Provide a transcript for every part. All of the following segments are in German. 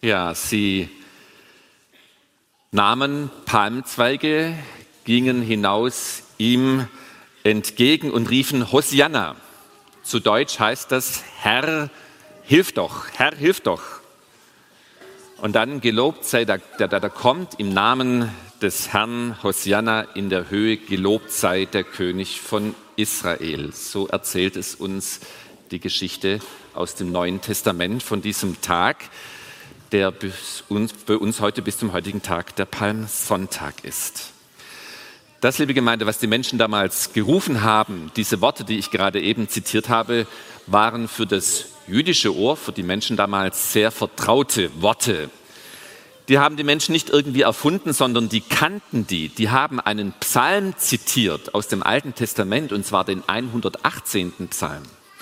Ja, sie nahmen Palmzweige, gingen hinaus ihm entgegen und riefen Hosianna. Zu Deutsch heißt das: Herr, hilf doch, Herr, hilf doch. Und dann: gelobt sei der kommt im Namen des Herrn, Hosianna in der Höhe, gelobt sei der König von Israel. So erzählt es uns die Geschichte aus dem Neuen Testament von diesem Tag, der für uns heute bis zum heutigen Tag der Palmsonntag ist. Das, liebe Gemeinde, was die Menschen damals gerufen haben, diese Worte, die ich gerade eben zitiert habe, waren für das jüdische Ohr, für die Menschen damals sehr vertraute Worte. Die haben die Menschen nicht irgendwie erfunden, sondern die kannten die. Die haben einen Psalm zitiert aus dem Alten Testament, und zwar den 118. Psalm.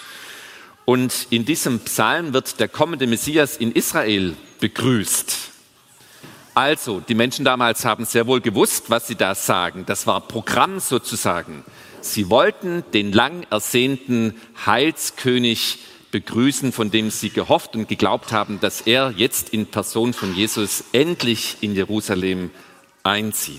Und in diesem Psalm wird der kommende Messias in Israel begrüßt. Also, die Menschen damals haben sehr wohl gewusst, was sie da sagen. Das war Programm sozusagen. Sie wollten den lang ersehnten Heilskönig begrüßen, von dem sie gehofft und geglaubt haben, dass er jetzt in Person von Jesus endlich in Jerusalem einzieht.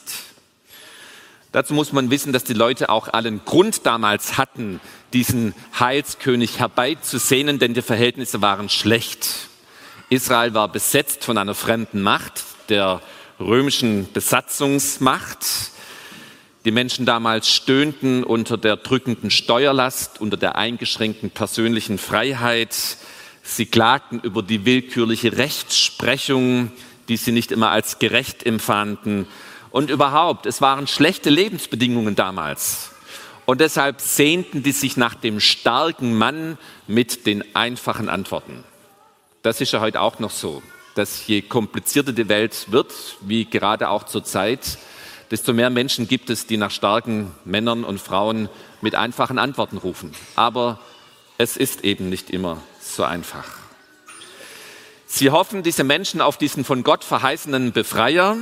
Dazu muss man wissen, dass die Leute auch allen Grund damals hatten, diesen Heilskönig herbeizusehnen, denn die Verhältnisse waren schlecht. Israel war besetzt von einer fremden Macht, der römischen Besatzungsmacht. Die Menschen damals stöhnten unter der drückenden Steuerlast, unter der eingeschränkten persönlichen Freiheit. Sie klagten über die willkürliche Rechtsprechung, die sie nicht immer als gerecht empfanden. Und überhaupt, es waren schlechte Lebensbedingungen damals. Und deshalb sehnten die sich nach dem starken Mann mit den einfachen Antworten. Das ist ja heute auch noch so, dass je komplizierter die Welt wird, wie gerade auch zur Zeit, desto mehr Menschen gibt es, die nach starken Männern und Frauen mit einfachen Antworten rufen. Aber es ist eben nicht immer so einfach. Sie hoffen, diese Menschen, auf diesen von Gott verheißenen Befreier,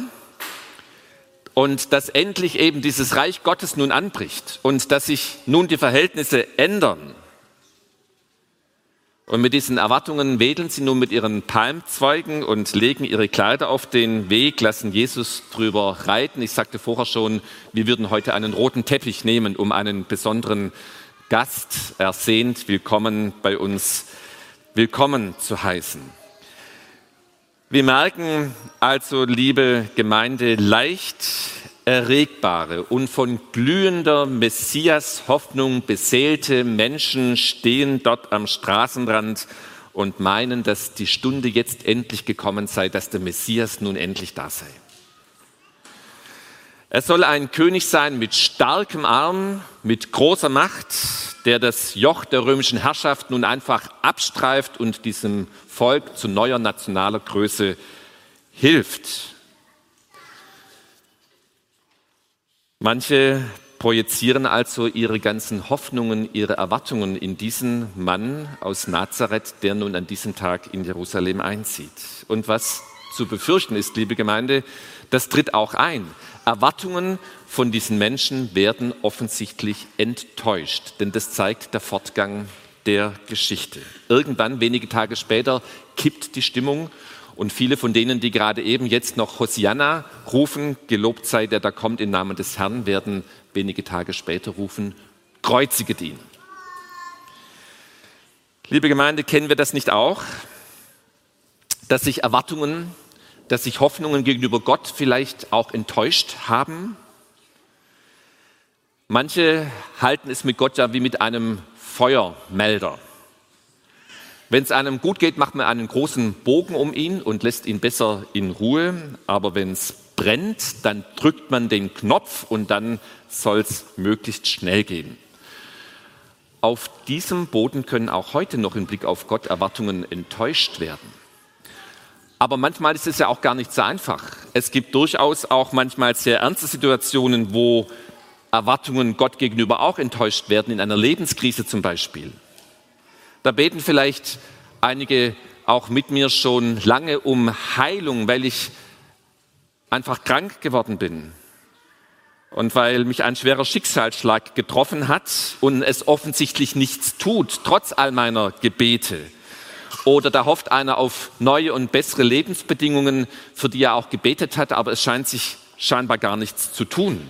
und dass endlich eben dieses Reich Gottes nun anbricht und dass sich nun die Verhältnisse ändern. Und mit diesen Erwartungen wedeln sie nun mit ihren Palmzweigen und legen ihre Kleider auf den Weg, lassen Jesus drüber reiten. Ich sagte vorher schon, wir würden heute einen roten Teppich nehmen, um einen besonderen Gast ersehnt willkommen bei uns willkommen zu heißen. Wir merken also, liebe Gemeinde, leicht erregbare und von glühender Messias-Hoffnung beseelte Menschen stehen dort am Straßenrand und meinen, dass die Stunde jetzt endlich gekommen sei, dass der Messias nun endlich da sei. Er soll ein König sein mit starkem Arm, mit großer Macht, der das Joch der römischen Herrschaft nun einfach abstreift und diesem Volk zu neuer nationaler Größe hilft. Manche projizieren also ihre ganzen Hoffnungen, ihre Erwartungen in diesen Mann aus Nazareth, der nun an diesem Tag in Jerusalem einzieht. Und was zu befürchten ist, liebe Gemeinde, das tritt auch ein. Erwartungen von diesen Menschen werden offensichtlich enttäuscht, denn das zeigt der Fortgang der Geschichte. Irgendwann, wenige Tage später, kippt die Stimmung und viele von denen, die gerade eben jetzt noch Hosianna rufen, gelobt sei der da kommt im Namen des Herrn, werden wenige Tage später rufen, kreuzige ihn. Liebe Gemeinde, kennen wir das nicht auch, dass sich Erwartungen, dass sich Hoffnungen gegenüber Gott vielleicht auch enttäuscht haben? Manche halten es mit Gott ja wie mit einem Feuermelder. Wenn es einem gut geht, macht man einen großen Bogen um ihn und lässt ihn besser in Ruhe. Aber wenn es brennt, dann drückt man den Knopf und dann soll es möglichst schnell gehen. Auf diesem Boden können auch heute noch im Blick auf Gott Erwartungen enttäuscht werden. Aber manchmal ist es ja auch gar nicht so einfach. Es gibt durchaus auch manchmal sehr ernste Situationen, wo Erwartungen Gott gegenüber auch enttäuscht werden, in einer Lebenskrise zum Beispiel. Da beten vielleicht einige auch mit mir schon lange um Heilung, weil ich einfach krank geworden bin und weil mich ein schwerer Schicksalsschlag getroffen hat und es offensichtlich nichts tut, trotz all meiner Gebete. Oder da hofft einer auf neue und bessere Lebensbedingungen, für die er auch gebetet hat, aber es scheint sich scheinbar gar nichts zu tun.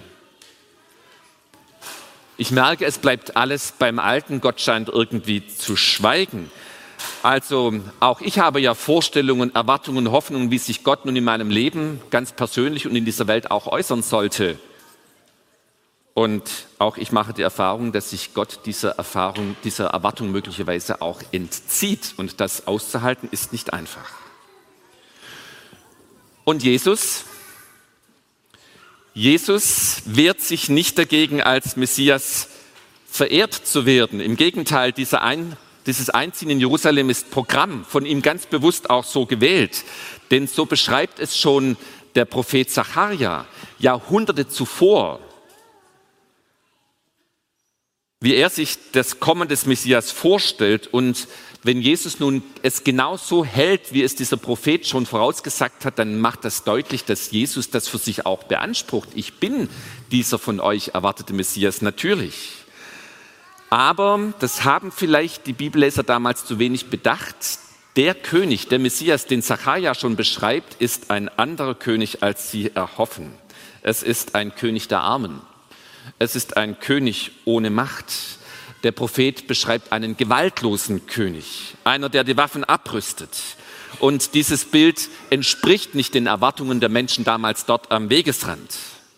Ich merke, es bleibt alles beim Alten, Gott scheint irgendwie zu schweigen. Also auch ich habe ja Vorstellungen, Erwartungen, Hoffnungen, wie sich Gott nun in meinem Leben ganz persönlich und in dieser Welt auch äußern sollte. Und auch ich mache die Erfahrung, dass sich Gott dieser Erwartung möglicherweise auch entzieht. Und das auszuhalten ist nicht einfach. Und Jesus wehrt sich nicht dagegen, als Messias verehrt zu werden. Im Gegenteil, dieses Einziehen in Jerusalem ist Programm, von ihm ganz bewusst auch so gewählt. Denn so beschreibt es schon der Prophet Sacharja, Jahrhunderte zuvor, wie er sich das Kommen des Messias vorstellt. Und wenn Jesus nun es genau so hält, wie es dieser Prophet schon vorausgesagt hat, dann macht das deutlich, dass Jesus das für sich auch beansprucht. Ich bin dieser von euch erwartete Messias, natürlich. Aber das haben vielleicht die Bibelleser damals zu wenig bedacht. Der König, der Messias, den Sacharja schon beschreibt, ist ein anderer König, als sie erhoffen. Es ist ein König der Armen. Es ist ein König ohne Macht. Der Prophet beschreibt einen gewaltlosen König, einer, der die Waffen abrüstet. Und dieses Bild entspricht nicht den Erwartungen der Menschen damals dort am Wegesrand.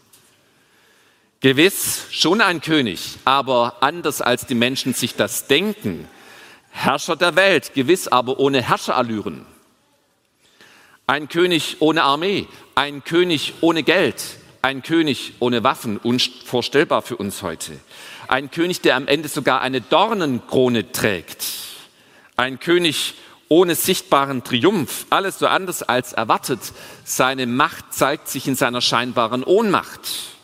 Gewiss schon ein König, aber anders als die Menschen sich das denken. Herrscher der Welt, gewiss aber ohne Herrscherallüren. Ein König ohne Armee, ein König ohne Geld, ein König ohne Waffen, unvorstellbar für uns heute. Ein König, der am Ende sogar eine Dornenkrone trägt. Ein König ohne sichtbaren Triumph. Alles so anders als erwartet. Seine Macht zeigt sich in seiner scheinbaren Ohnmacht.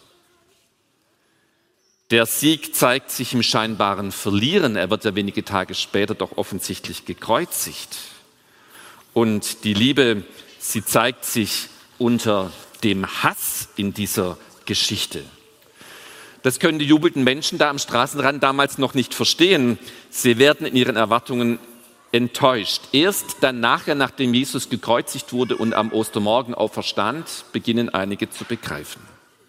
Der Sieg zeigt sich im scheinbaren Verlieren. Er wird ja wenige Tage später doch offensichtlich gekreuzigt. Und die Liebe, sie zeigt sich unter dem Hass in dieser Geschichte. Das können die jubelnden Menschen da am Straßenrand damals noch nicht verstehen. Sie werden in ihren Erwartungen enttäuscht. Erst dann nachher, nachdem Jesus gekreuzigt wurde und am Ostermorgen auferstand, beginnen einige zu begreifen.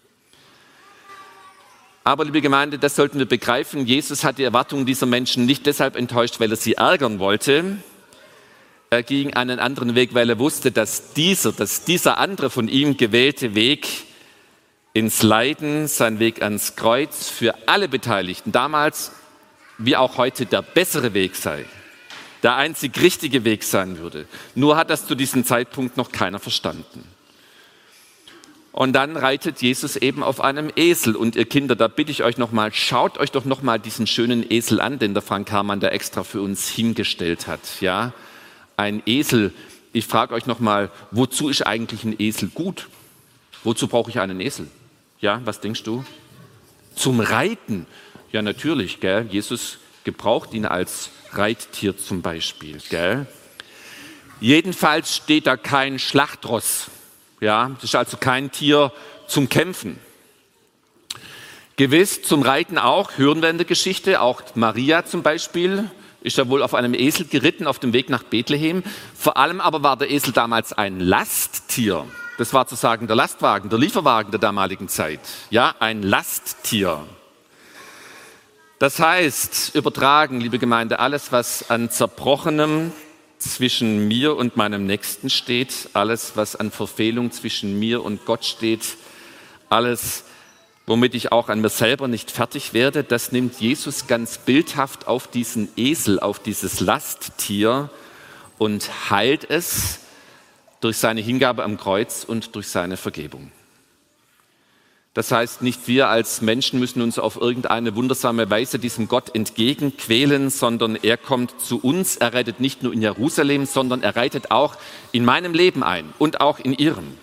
Aber liebe Gemeinde, das sollten wir begreifen. Jesus hat die Erwartungen dieser Menschen nicht deshalb enttäuscht, weil er sie ärgern wollte. Er ging einen anderen Weg, weil er wusste, dass dieser andere von ihm gewählte Weg ins Leiden, sein Weg ans Kreuz für alle Beteiligten, damals wie auch heute der bessere Weg sei, der einzig richtige Weg sein würde. Nur hat das zu diesem Zeitpunkt noch keiner verstanden. Und dann reitet Jesus eben auf einem Esel. Und ihr Kinder, da bitte ich euch nochmal, schaut euch doch nochmal diesen schönen Esel an, den der Frank Hamann da extra für uns hingestellt hat. Ja, ein Esel. Ich frage euch nochmal, wozu ist eigentlich ein Esel gut? Wozu brauche ich einen Esel? Ja, was denkst du? Zum Reiten. Ja, natürlich, gell? Jesus gebraucht ihn als Reittier zum Beispiel, gell? Jedenfalls steht da kein Schlachtross. Ja, das ist also kein Tier zum Kämpfen. Gewiss, zum Reiten auch, hören wir in der Geschichte, auch Maria zum Beispiel ist ja wohl auf einem Esel geritten auf dem Weg nach Bethlehem. Vor allem aber war der Esel damals ein Lasttier. Das war zu sagen der Lastwagen, der Lieferwagen der damaligen Zeit. Ja, ein Lasttier. Das heißt, übertragen, liebe Gemeinde, alles, was an Zerbrochenem zwischen mir und meinem Nächsten steht, alles, was an Verfehlung zwischen mir und Gott steht, alles, womit ich auch an mir selber nicht fertig werde, das nimmt Jesus ganz bildhaft auf diesen Esel, auf dieses Lasttier und heilt es durch seine Hingabe am Kreuz und durch seine Vergebung. Das heißt, nicht wir als Menschen müssen uns auf irgendeine wundersame Weise diesem Gott entgegenquälen, sondern er kommt zu uns. Er reitet nicht nur in Jerusalem, sondern er reitet auch in meinem Leben ein und auch in ihrem.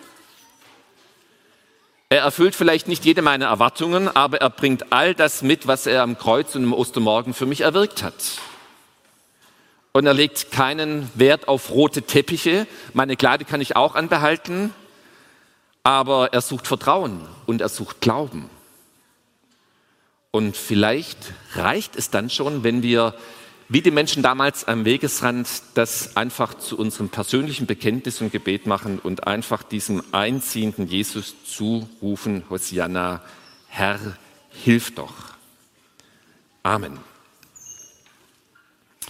Er erfüllt vielleicht nicht jede meiner Erwartungen, aber er bringt all das mit, was er am Kreuz und am Ostermorgen für mich erwirkt hat. Und er legt keinen Wert auf rote Teppiche. Meine Kleider kann ich auch anbehalten. Aber er sucht Vertrauen und er sucht Glauben. Und vielleicht reicht es dann schon, wenn wir wie die Menschen damals am Wegesrand, das einfach zu unserem persönlichen Bekenntnis und Gebet machen und einfach diesem einziehenden Jesus zurufen, Hosianna, Herr, hilf doch. Amen.